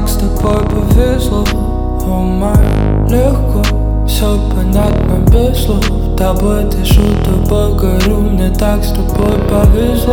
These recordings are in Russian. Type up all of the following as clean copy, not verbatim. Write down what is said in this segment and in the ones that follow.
с тобой повезло, о май, легко, все понятно без слов. Тобой дышу, тобой горю, мне так с тобой повезло.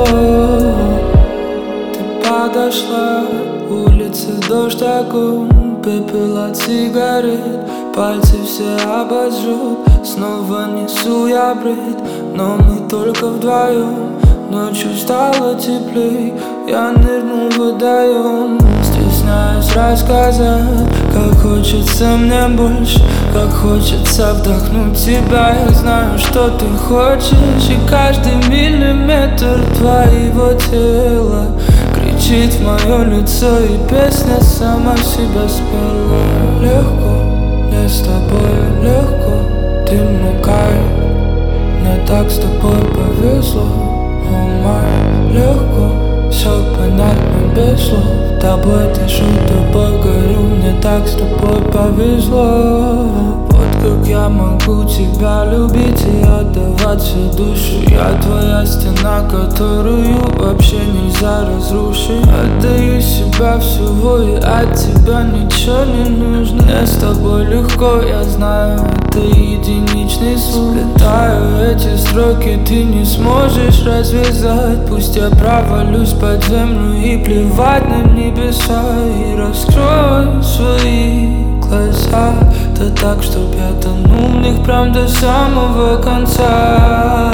Ты подошла, улицы дождь, огонь, пепел от сигарет, пальцы все обожжет. Снова несу я бред, но мы только вдвоем. Ночью стало теплей, я нырнул в водоем. Стесняюсь рассказать, как хочется мне больше, как хочется вдохнуть тебя. Я знаю, что ты хочешь, и каждый миллиметр твоего тела кричит в мое лицо, и песня сама себя спела. Легко, мне с тобой легко, ты мой кайф, мне так с тобой повезло. О май, легко, все понятно без слов. Тобой дышу, тобой горю, мне так с тобой повезло. Вот как я могу тебя любить и отдавать всю душу. Я твоя стена, которую вообще нельзя разрушить. Отдаю себя всего, и от тебя ничего не нужно. Мне с тобой легко, я знаю, это единичный звук. Сплетаю эти строки, ты не сможешь развязать. Пусть я провалюсь под землю и плевать на небеса, и раскрою свои глаза, да так, чтоб я тонул в них прям до самого конца.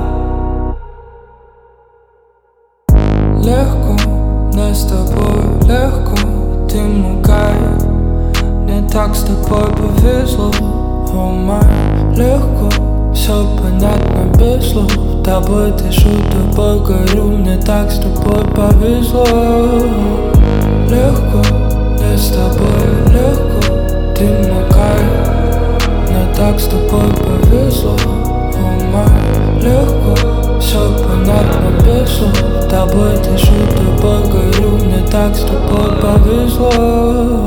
Легко, мне с тобой легко, ты мой кайф, мне так с тобой повезло. О май, легко, все понятно без слов. Тобой дышу, тобой горю, мне так с тобой повезло. Легко, мне с тобой легко, ты мой кайф, мне так с тобой повезло. О май, легко, все понятно без слов. Тобой дышу, тобой горю, мне так с тобой повезло.